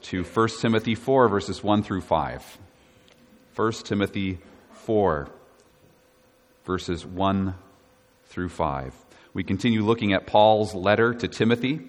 to 1 Timothy 4, verses 1 through 5. 1 Timothy 4, verses 1 through 5. We continue looking at Paul's letter to Timothy.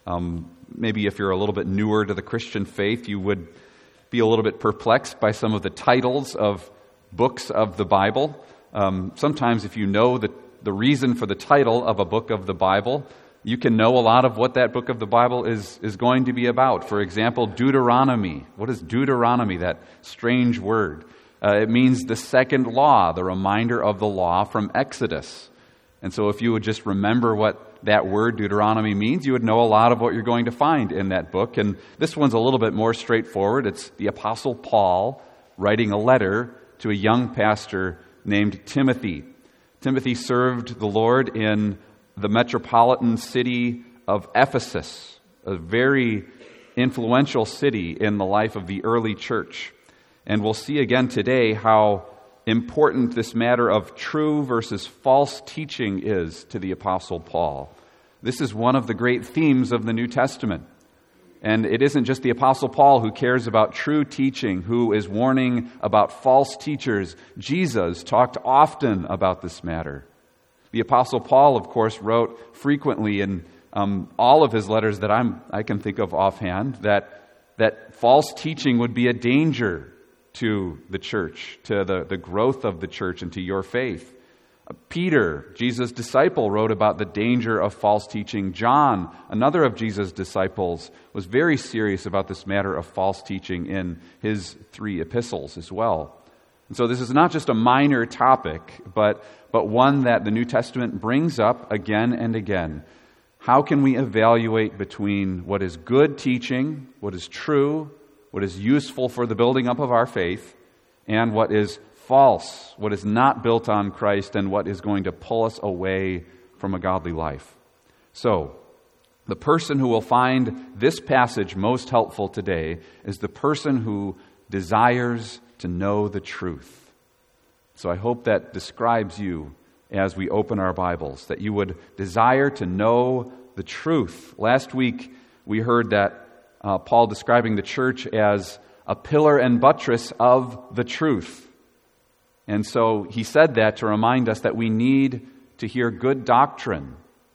Maybe if you're a little bit newer to the Christian faith, you would be a little bit perplexed by some of the titles of books of the Bible. Sometimes if you know the reason for the title of a book of the Bible, you can know a lot of what that book of the Bible is going to be about. For example, Deuteronomy. What is Deuteronomy, that strange word? It means the second law, the reminder of the law from Exodus. And so if you would just remember what that word Deuteronomy means, you would know a lot of what you're going to find in that book. And this one's a little bit more straightforward. It's the Apostle Paul writing a letter to a young pastor named Timothy. Timothy served the Lord in the metropolitan city of Ephesus, a very influential city in the life of the early church. And we'll see again today how important this matter of true versus false teaching is to the Apostle Paul. This is one of the great themes of the New Testament. And it isn't just the Apostle Paul who cares about true teaching, who is warning about false teachers. Jesus talked often about this matter. The Apostle Paul, of course, wrote frequently in all of his letters that I can think of offhand that false teaching would be a danger to the church, to the growth of the church and to your faith. Peter, Jesus' disciple, wrote about the danger of false teaching. John, another of Jesus' disciples, was very serious about this matter of false teaching in his 3 epistles as well. And so this is not just a minor topic, but one that the New Testament brings up again and again. How can we evaluate between what is good teaching, what is true, what is useful for the building up of our faith, and what is false, what is not built on Christ, and what is going to pull us away from a godly life? So, the person who will find this passage most helpful today is the person who desires to know the truth. So I hope that describes you as we open our Bibles, that you would desire to know the truth. Last week we heard that Paul describing the church as a pillar and buttress of the truth. And so he said that to remind us that we need to hear good doctrine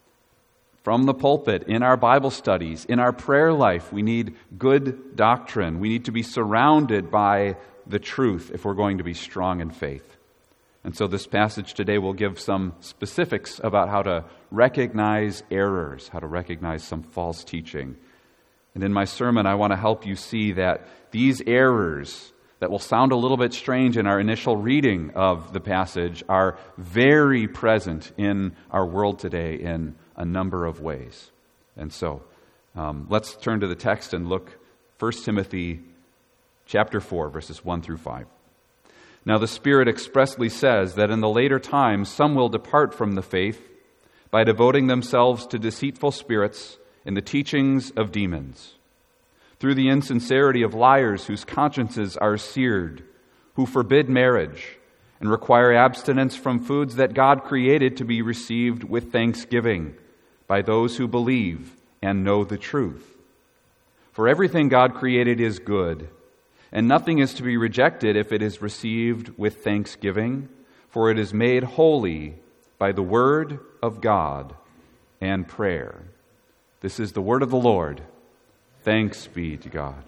from the pulpit, in our Bible studies, in our prayer life. We need good doctrine. We need to be surrounded by the truth if we're going to be strong in faith. And so this passage today will give some specifics about how to recognize errors, how to recognize some false teaching. And in my sermon, I want to help you see that these errors that will sound a little bit strange in our initial reading of the passage are very present in our world today in a number of ways. And so, let's turn to the text and look 1 Timothy chapter 4, verses 1 through 5. Now the Spirit expressly says that in the later times some will depart from the faith by devoting themselves to deceitful spirits and the teachings of demons, through the insincerity of liars whose consciences are seared, who forbid marriage and require abstinence from foods that God created to be received with thanksgiving by those who believe and know the truth. For everything God created is good, and nothing is to be rejected if it is received with thanksgiving, for it is made holy by the word of God and prayer. This is the word of the Lord. Thanks be to God.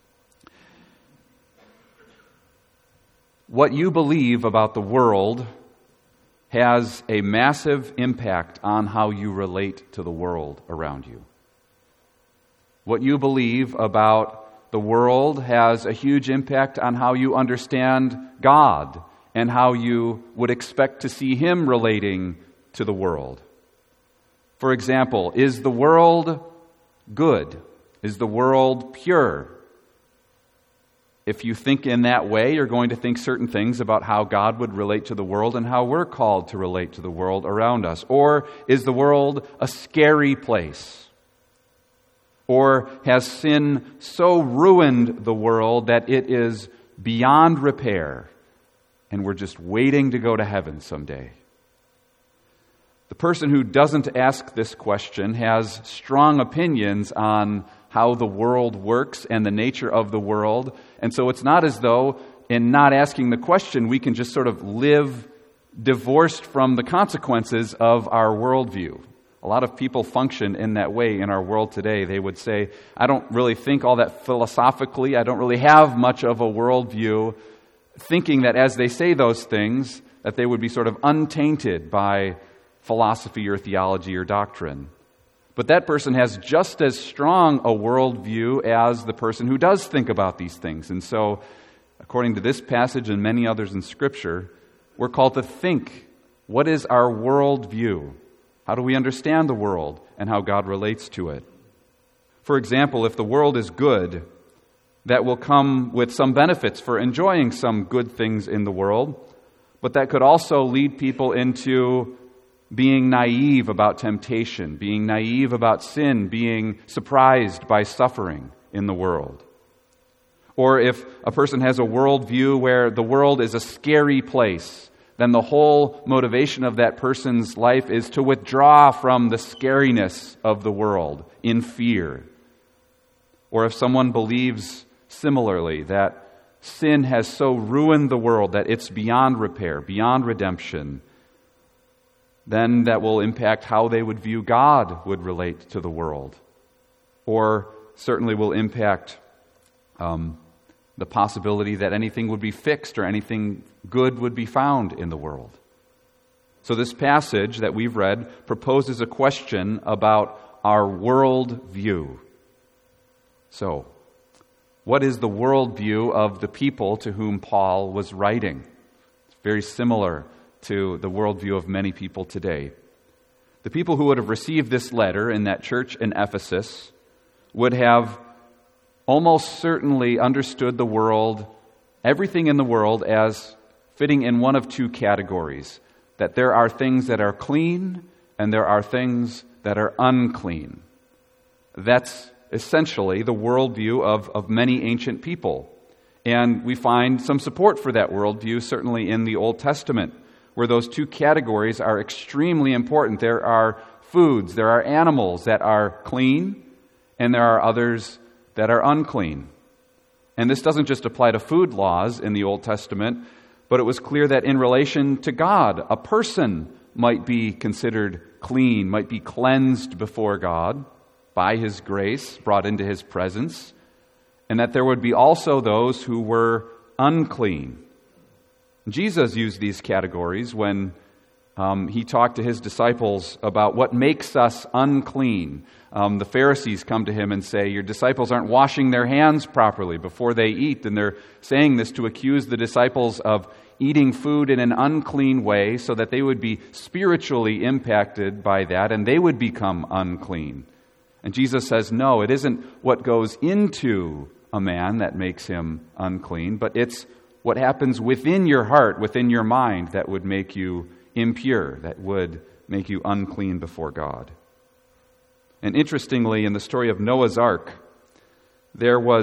What you believe about the world has a massive impact on how you relate to the world around you. What you believe about the world has a huge impact on how you understand God and how you would expect to see Him relating to the world. For example, is the world good? Is the world pure? If you think in that way, you're going to think certain things about how God would relate to the world and how we're called to relate to the world around us. Or is the world a scary place? Or has sin so ruined the world that it is beyond repair and we're just waiting to go to heaven someday? The person who doesn't ask this question has strong opinions on how the world works and the nature of the world. And so it's not as though in not asking the question, we can just sort of live divorced from the consequences of our worldview. A lot of people function in that way in our world today. They would say, I don't really think all that philosophically. I don't really have much of a worldview, thinking that as they say those things, that they would be sort of untainted by philosophy or theology or doctrine. But that person has just as strong a worldview as the person who does think about these things. And so, according to this passage and many others in Scripture, we're called to think. What is our worldview? How do we understand the world and how God relates to it? For example, if the world is good, that will come with some benefits for enjoying some good things in the world, but that could also lead people into being naive about temptation, being naive about sin, being surprised by suffering in the world. Or if a person has a worldview where the world is a scary place, then the whole motivation of that person's life is to withdraw from the scariness of the world in fear. Or if someone believes similarly that sin has so ruined the world that it's beyond repair, beyond redemption, then that will impact how they would view God would relate to the world. Or certainly will impact the possibility that anything would be fixed or anything good would be found in the world. So this passage that we've read proposes a question about our world view. So, what is the worldview of the people to whom Paul was writing? It's very similar to the worldview of many people today. The people who would have received this letter in that church in Ephesus would have almost certainly understood the world, everything in the world, as fitting in one of two categories. That there are things that are clean and there are things that are unclean. That's essentially the worldview of many ancient people. And we find some support for that worldview, certainly in the Old Testament, where those two categories are extremely important. There are foods, there are animals that are clean, and there are others that are unclean. And this doesn't just apply to food laws in the Old Testament, but it was clear that in relation to God, a person might be considered clean, might be cleansed before God by His grace, brought into His presence, and that there would be also those who were unclean. Jesus used these categories when He talked to His disciples about what makes us unclean. The Pharisees come to Him and say, your disciples aren't washing their hands properly before they eat. And they're saying this to accuse the disciples of eating food in an unclean way so that they would be spiritually impacted by that and they would become unclean. And Jesus says, no, it isn't what goes into a man that makes him unclean, but it's what happens within your heart, within your mind, that would make you impure, that would make you unclean before God. And interestingly, in the story of Noah's Ark, there were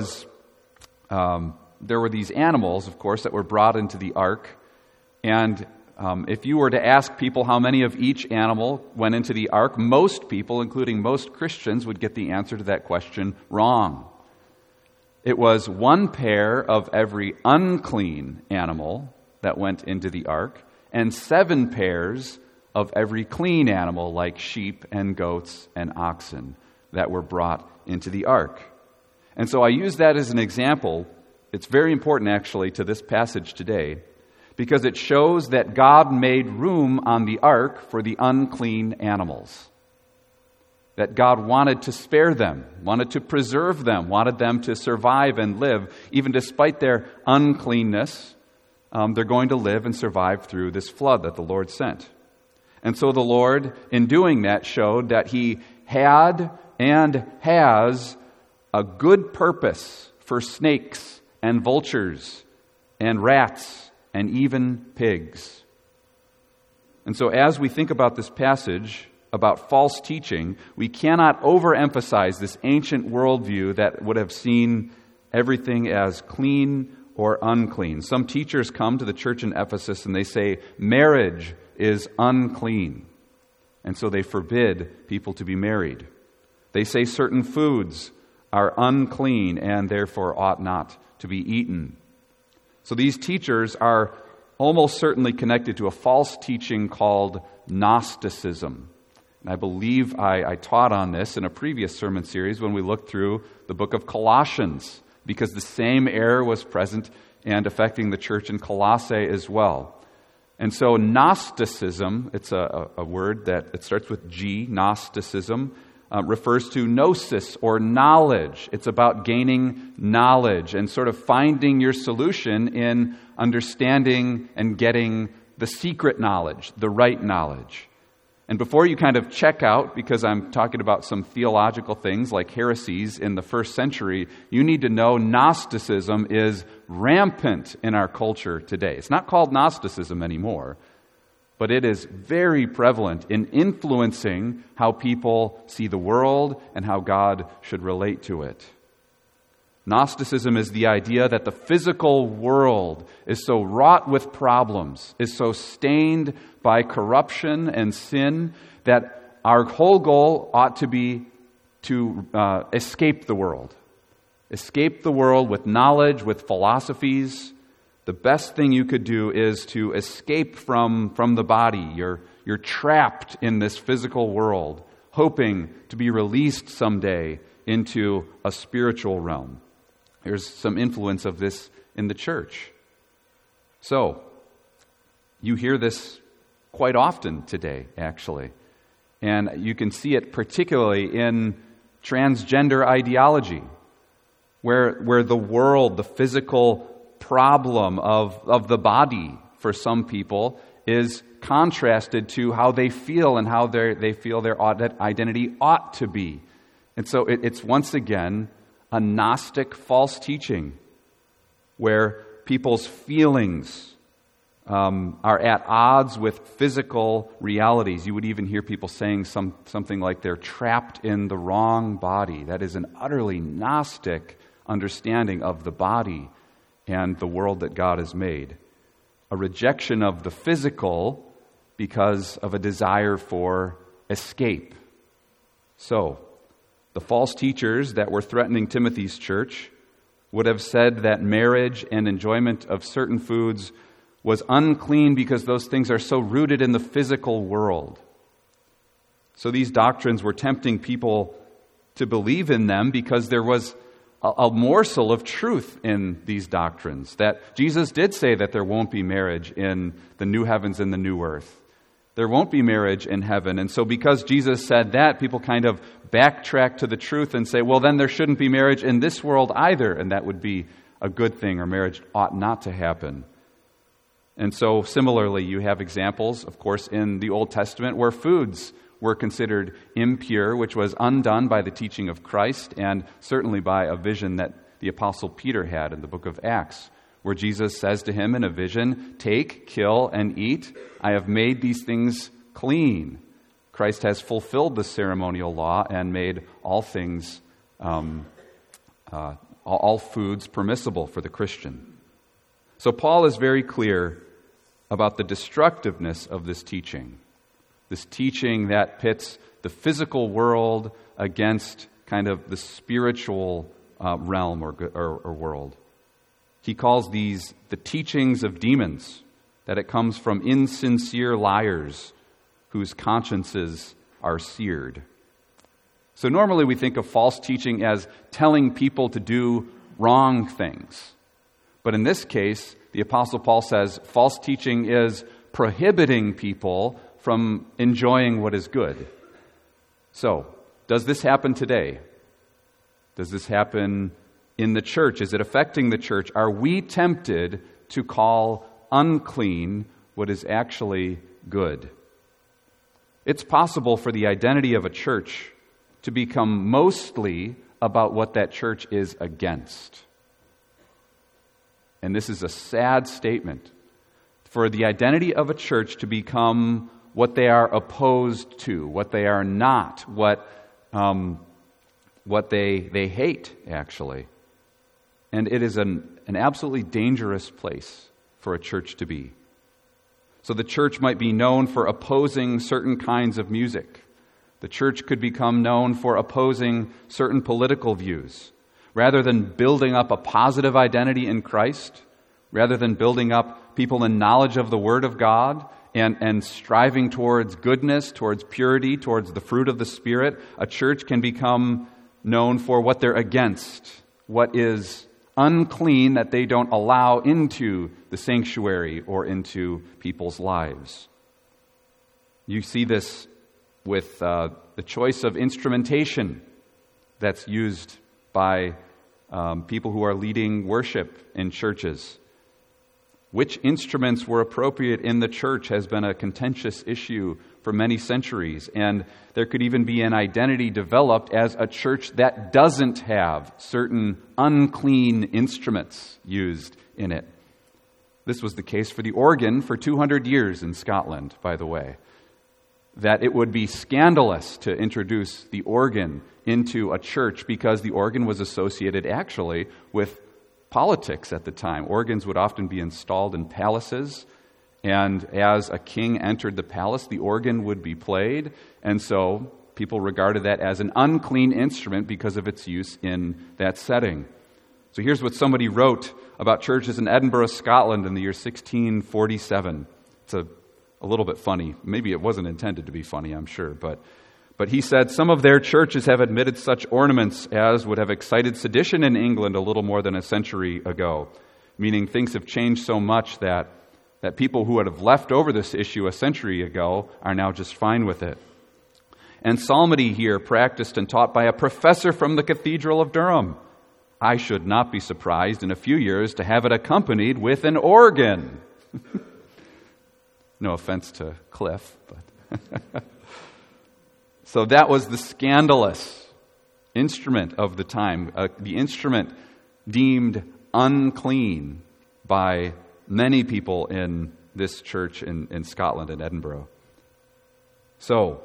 these animals, of course, that were brought into the ark. And if you were to ask people how many of each animal went into the ark, most people, including most Christians, would get the answer to that question wrong. It was one pair of every unclean animal that went into the ark, and 7 pairs of every clean animal like sheep and goats and oxen that were brought into the ark. And so I use that as an example. It's very important actually to this passage today because it shows that God made room on the ark for the unclean animals. That God wanted to spare them, wanted to preserve them, wanted them to survive and live. Even despite their uncleanness, they're going to live and survive through this flood that the Lord sent. And so the Lord, in doing that, showed that He had and has a good purpose for snakes and vultures and rats and even pigs. And so as we think about this passage about false teaching, we cannot overemphasize this ancient worldview that would have seen everything as clean or unclean. Some teachers come to the church in Ephesus and they say marriage is unclean. And so they forbid people to be married. They say certain foods are unclean and therefore ought not to be eaten. So these teachers are almost certainly connected to a false teaching called Gnosticism. And I believe I taught on this in a previous sermon series when we looked through the book of Colossians, because the same error was present and affecting the church in Colossae as well. And so Gnosticism, it's a word that it starts with G, Gnosticism, refers to gnosis or knowledge. It's about gaining knowledge and sort of finding your solution in understanding and getting the secret knowledge, the right knowledge. And before you kind of check out, because I'm talking about some theological things like heresies in the first century, you need to know Gnosticism is rampant in our culture today. It's not called Gnosticism anymore, but it is very prevalent in influencing how people see the world and how God should relate to it. Gnosticism is the idea that the physical world is so wrought with problems, is so stained by corruption and sin, that our whole goal ought to be to escape the world. Escape the world with knowledge, with philosophies. The best thing you could do is to escape from the body. You're trapped in this physical world, hoping to be released someday into a spiritual realm. There's some influence of this in the church. So, you hear this quite often today, actually. And you can see it particularly in transgender ideology, where the world, the physical problem of the body for some people is contrasted to how they feel and how they feel their identity ought to be. And so it's once again a Gnostic false teaching where people's feelings are at odds with physical realities. You would even hear people saying something like they're trapped in the wrong body. That is an utterly Gnostic understanding of the body and the world that God has made. A rejection of the physical because of a desire for escape. So, the false teachers that were threatening Timothy's church would have said that marriage and enjoyment of certain foods was unclean because those things are so rooted in the physical world. So these doctrines were tempting people to believe in them because there was a morsel of truth in these doctrines. That Jesus did say that there won't be marriage in the new heavens and the new earth. There won't be marriage in heaven. And so because Jesus said that, people kind of backtrack to the truth and say, well, then there shouldn't be marriage in this world either, and that would be a good thing, or marriage ought not to happen. And so similarly, you have examples, of course, in the Old Testament where foods were considered impure, which was undone by the teaching of Christ and certainly by a vision that the Apostle Peter had in the book of Acts, where Jesus says to him in a vision, "Take, kill, and eat. I have made these things clean." Christ has fulfilled the ceremonial law and made all things, all foods permissible for the Christian. So Paul is very clear about the destructiveness of this teaching that pits the physical world against kind of the spiritual realm or world. He calls these the teachings of demons, that it comes from insincere liars whose consciences are seared. So normally we think of false teaching as telling people to do wrong things. But in this case, the Apostle Paul says false teaching is prohibiting people from enjoying what is good. So, does this happen today? Does this happen in the church? Is it affecting the church? Are we tempted to call unclean what is actually good? It's possible for the identity of a church to become mostly about what that church is against. And this is a sad statement. For the identity of a church to become what they are opposed to, what they are not, what they hate, actually. And it is an absolutely dangerous place for a church to be. So the church might be known for opposing certain kinds of music, The church could become known for opposing certain political views. Rather than building up a positive identity in Christ, rather than building up people in knowledge of the Word of God and striving towards goodness, towards purity, towards the fruit of the Spirit, a church can become known for what they're against, what is unclean that they don't allow into the sanctuary or into people's lives. You see this with the choice of instrumentation that's used by people who are leading worship in churches. Which instruments were appropriate in the church has been a contentious issue for many centuries, and there could even be an identity developed as a church that doesn't have certain unclean instruments used in it. This was the case for the organ for 200 years in Scotland, by the way. That it would be scandalous to introduce the organ into a church because the organ was associated actually with politics at the time. Organs would often be installed in palaces, and as a king entered the palace, the organ would be played, and so people regarded that as an unclean instrument because of its use in that setting. So here's what somebody wrote about churches in Edinburgh, Scotland in the year 1647. It's a little bit funny. Maybe it wasn't intended to be funny, I'm sure, but he said, some of their churches have admitted such ornaments as would have excited sedition in England a little more than a century ago, meaning things have changed so much that people who would have left over this issue a century ago are now just fine with it. And psalmody here practiced and taught by a professor from the Cathedral of Durham. I should not be surprised in a few years to have it accompanied with an organ. No offense to Cliff, but... So that was the scandalous instrument of the time, the instrument deemed unclean by many people in this church in Scotland and Edinburgh. So,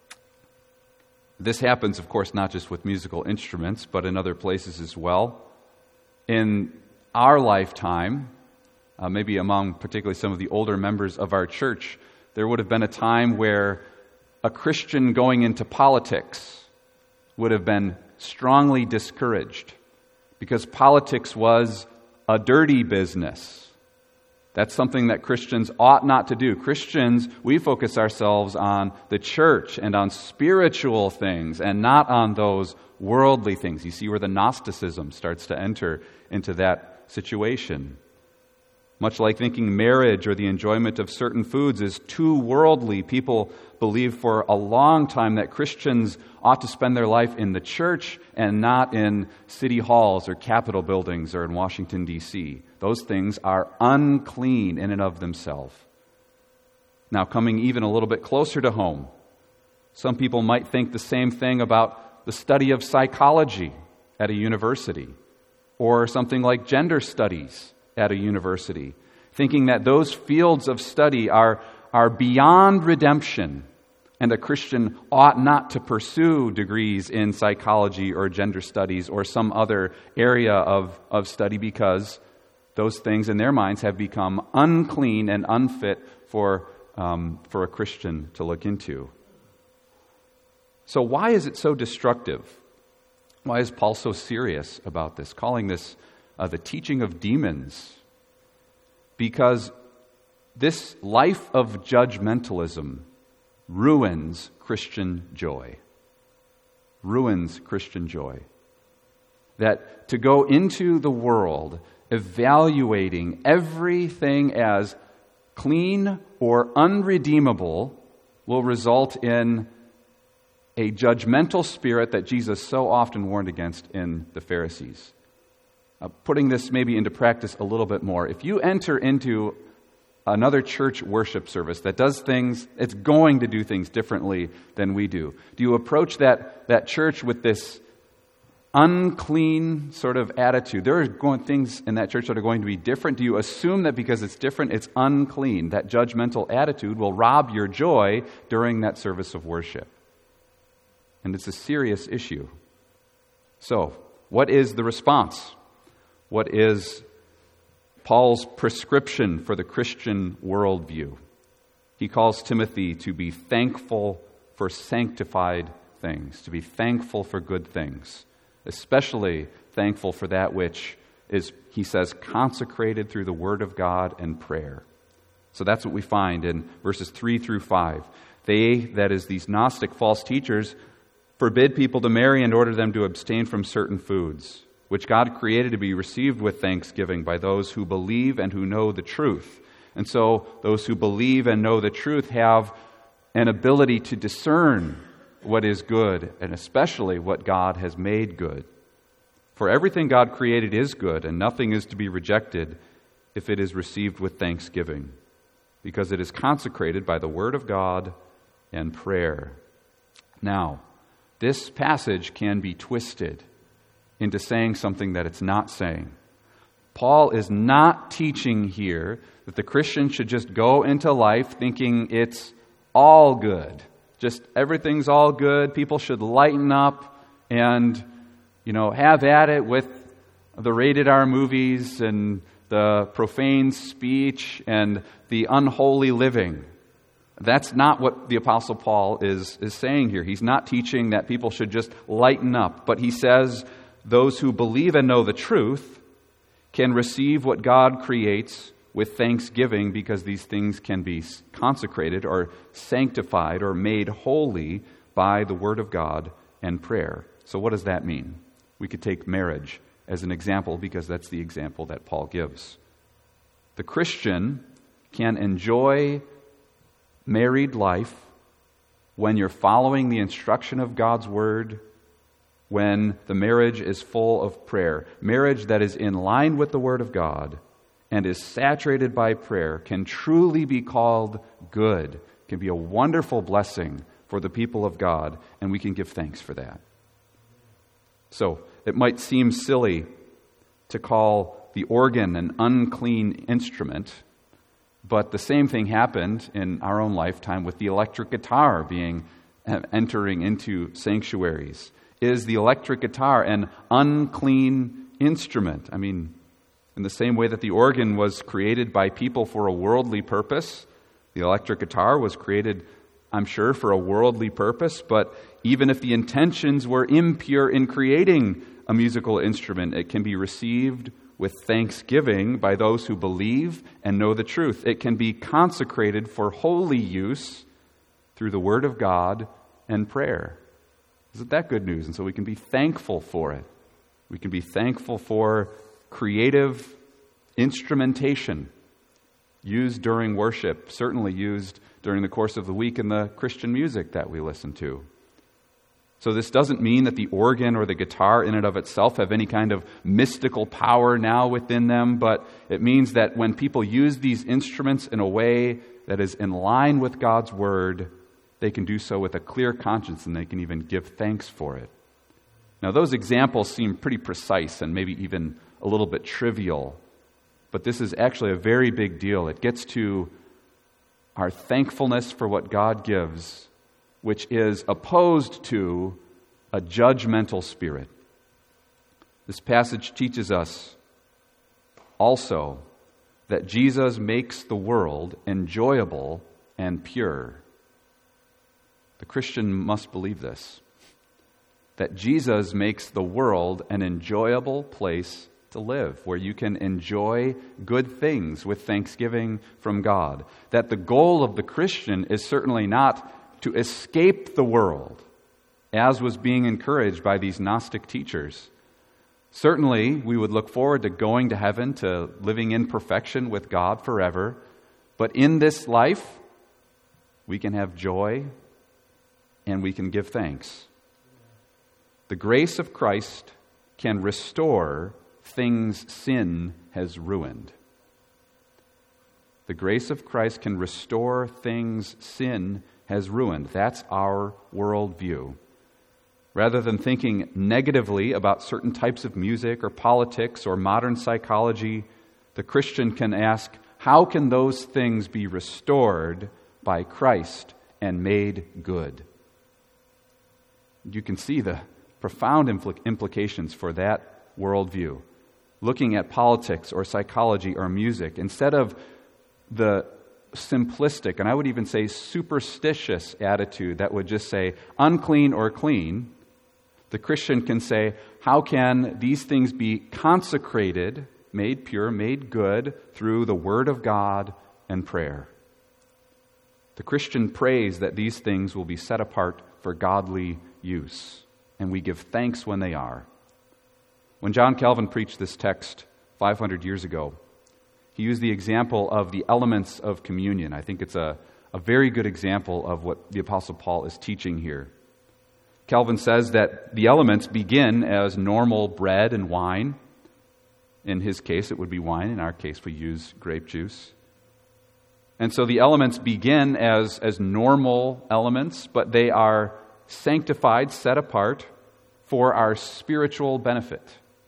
this happens, of course, not just with musical instruments, but in other places as well. In our lifetime, maybe among particularly some of the older members of our church, there would have been a time where a Christian going into politics would have been strongly discouraged because politics was a dirty business. That's something that Christians ought not to do. Christians, we focus ourselves on the church and on spiritual things and not on those worldly things. You see where the Gnosticism starts to enter into that situation. Much like thinking marriage or the enjoyment of certain foods is too worldly, people believe for a long time that Christians ought to spend their life in the church and not in city halls or Capitol buildings or in Washington, D.C. Those things are unclean in and of themselves. Now, coming even a little bit closer to home, some people might think the same thing about the study of psychology at a university or something like gender studies at a university, thinking that those fields of study are beyond redemption, and a Christian ought not to pursue degrees in psychology or gender studies or some other area of study because those things in their minds have become unclean and unfit for a Christian to look into. So why is it so destructive? Why is Paul so serious about this, calling this the teaching of demons? Because this life of judgmentalism ruins Christian joy. Ruins Christian joy. That to go into the world evaluating everything as clean or unredeemable will result in a judgmental spirit that Jesus so often warned against in the Pharisees. Putting this maybe into practice a little bit more, if you enter into another church worship service that does things, it's going to do things differently than we do. Do you approach that church with this unclean sort of attitude? There are things in that church that are going to be different. Do you assume that because it's different, it's unclean? That judgmental attitude will rob your joy during that service of worship. And it's a serious issue. So, what is the response? What is Paul's prescription for the Christian worldview? He calls Timothy to be thankful for sanctified things, to be thankful for good things, especially thankful for that which is, he says, consecrated through the Word of God and prayer. So that's what we find in verses 3 through 5. They, that is, these Gnostic false teachers, forbid people to marry and order them to abstain from certain foods, which God created to be received with thanksgiving by those who believe and who know the truth. And so those who believe and know the truth have an ability to discern what is good, and especially what God has made good. For everything God created is good, and nothing is to be rejected if it is received with thanksgiving, because it is consecrated by the Word of God and prayer. Now, this passage can be twisted into saying something that it's not saying. Paul is not teaching here that the Christian should just go into life thinking it's all good. Just everything's all good. People should lighten up and, have at it with the rated R movies and the profane speech and the unholy living. That's not what the Apostle Paul is saying here. He's not teaching that people should just lighten up, but he says those who believe and know the truth can receive what God creates with thanksgiving, because these things can be consecrated or sanctified or made holy by the Word of God and prayer. So what does that mean? We could take marriage as an example, because that's the example that Paul gives. The Christian can enjoy married life when you're following the instruction of God's Word, when the marriage is full of prayer. Marriage that is in line with the Word of God and is saturated by prayer can truly be called good, can be a wonderful blessing for the people of God, and we can give thanks for that. So, it might seem silly to call the organ an unclean instrument, but the same thing happened in our own lifetime with the electric guitar entering into sanctuaries. Is the electric guitar an unclean instrument? I mean, in the same way that the organ was created by people for a worldly purpose, the electric guitar was created, I'm sure, for a worldly purpose, but even if the intentions were impure in creating a musical instrument, it can be received with thanksgiving by those who believe and know the truth. It can be consecrated for holy use through the Word of God and prayer. Isn't that good news? And so we can be thankful for it. We can be thankful for creative instrumentation used during worship, certainly used during the course of the week in the Christian music that we listen to. So this doesn't mean that the organ or the guitar in and of itself have any kind of mystical power now within them, but it means that when people use these instruments in a way that is in line with God's Word, they can do so with a clear conscience, and they can even give thanks for it. Now, those examples seem pretty precise and maybe even a little bit trivial, but this is actually a very big deal. It gets to our thankfulness for what God gives, which is opposed to a judgmental spirit. This passage teaches us also that Jesus makes the world enjoyable and pure. The Christian must believe this, that Jesus makes the world an enjoyable place to live, where you can enjoy good things with thanksgiving from God. That the goal of the Christian is certainly not to escape the world, as was being encouraged by these Gnostic teachers. Certainly, we would look forward to going to heaven, to living in perfection with God forever. But in this life, we can have joy and we can give thanks. The grace of Christ can restore things sin has ruined. The grace of Christ can restore things sin has ruined. That's our worldview. Rather than thinking negatively about certain types of music or politics or modern psychology, the Christian can ask, how can those things be restored by Christ and made good? You can see the profound implications for that worldview. Looking at politics or psychology or music, instead of the simplistic, and I would even say superstitious attitude that would just say unclean or clean, the Christian can say, how can these things be consecrated, made pure, made good through the Word of God and prayer? The Christian prays that these things will be set apart for godly use, and we give thanks when they are. When John Calvin preached this text 500 years ago, he used the example of the elements of communion. I think it's a very good example of what the Apostle Paul is teaching here. Calvin says that the elements begin as normal bread and wine. In his case, it would be wine. In our case, we use grape juice. And so the elements begin as normal elements, but they are sanctified, set apart for our spiritual benefit.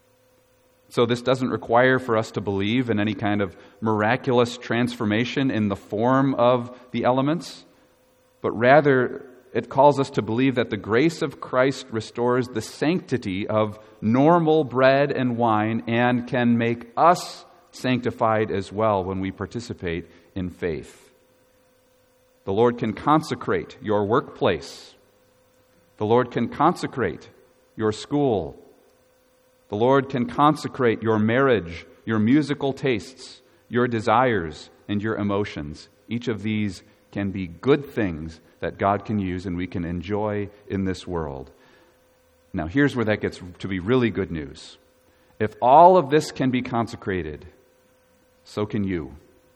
So this doesn't require for us to believe in any kind of miraculous transformation in the form of the elements, but rather it calls us to believe that the grace of Christ restores the sanctity of normal bread and wine and can make us sanctified as well when we participate in faith. The Lord can consecrate your workplace. The Lord can consecrate your school. The Lord can consecrate your marriage, your musical tastes, your desires, and your emotions. Each of these can be good things that God can use and we can enjoy in this world. Now, here's where that gets to be really good news. If all of this can be consecrated, so can you.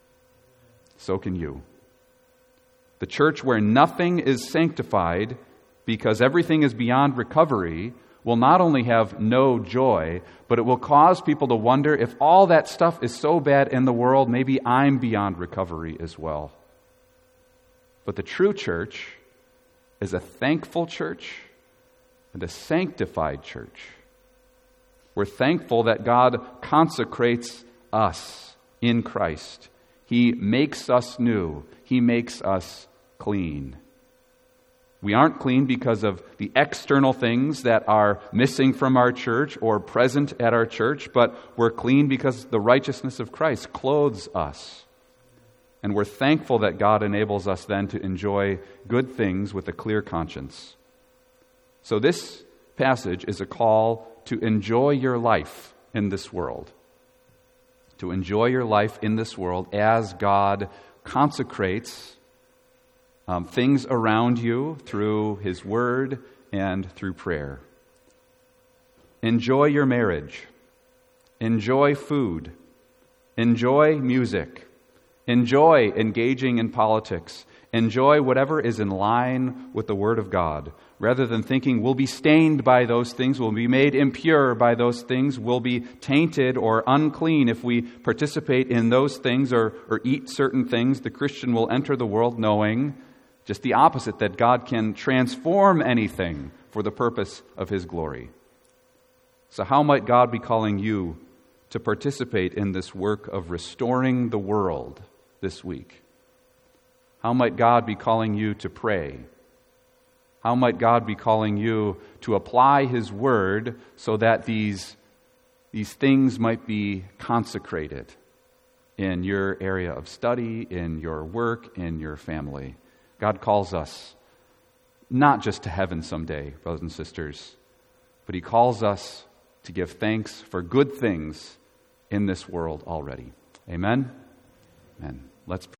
So can you. The church where nothing is sanctified because everything is beyond recovery will not only have no joy, but it will cause people to wonder if all that stuff is so bad in the world, maybe I'm beyond recovery as well. But the true church is a thankful church and a sanctified church. We're thankful that God consecrates us in Christ. He makes us new. He makes us clean. We aren't clean because of the external things that are missing from our church or present at our church, but we're clean because the righteousness of Christ clothes us. And we're thankful that God enables us then to enjoy good things with a clear conscience. So this passage is a call to enjoy your life in this world. To enjoy your life in this world as God consecrates things around you through His Word and through prayer. Enjoy your marriage. Enjoy food. Enjoy music. Enjoy engaging in politics. Enjoy whatever is in line with the Word of God. Rather than thinking we'll be stained by those things, we'll be made impure by those things, we'll be tainted or unclean if we participate in those things or eat certain things, the Christian will enter the world knowing just the opposite, that God can transform anything for the purpose of His glory. So how might God be calling you to participate in this work of restoring the world this week? How might God be calling you to pray? How might God be calling you to apply His Word so that these things might be consecrated in your area of study, in your work, in your family? God calls us not just to heaven someday, brothers and sisters, but He calls us to give thanks for good things in this world already. Amen? Amen. Let's pray.